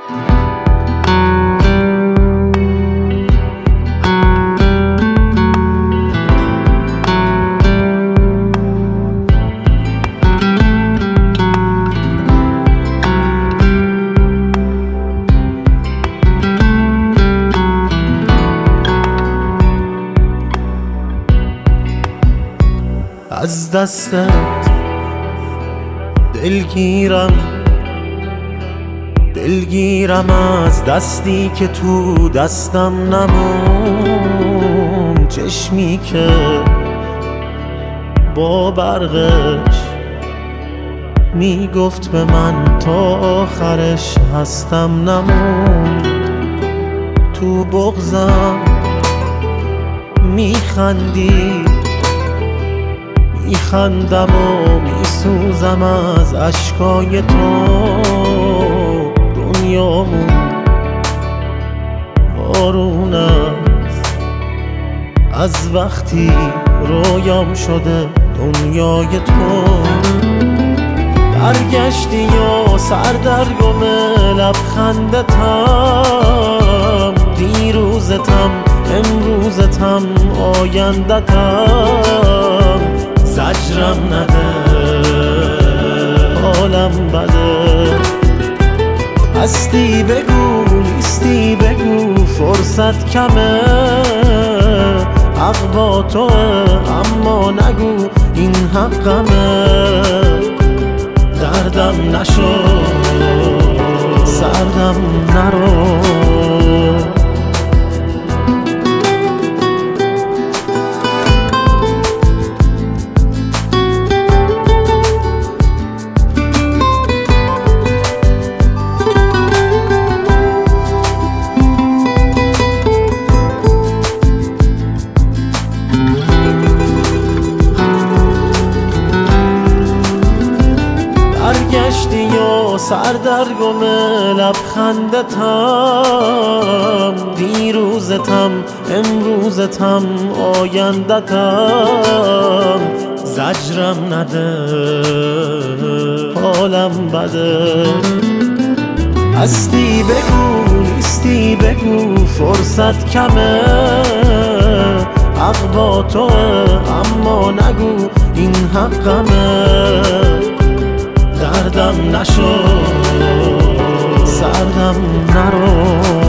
از دستت دلگیرم از دستی که تو دستم نمون، چشمی که با برقش میگفت به من تا آخرش هستم نمون. تو بغضم میخندم و میسوزم از اشکای تو. دنیامون بارون است از وقتی رویام شده دنیای تو. برگشتی و سردرگم لبخندتم، دیروزتم امروزتم آیندتم. زجرم نده حالم بده، هستی بگو نیستی بگو فرصت کمه. حق با توه اما نگو این حقمه. دردم نشو سردم نرو. برگشتی و سردرگم لبخندتم، دیروزتم امروزتم آیندتم. زجرم نده حالم بده، هستی بگو نیستی بگو فرصت کمه. حق با توه اما نگو این حقمه. دردم نشو سردم نرو.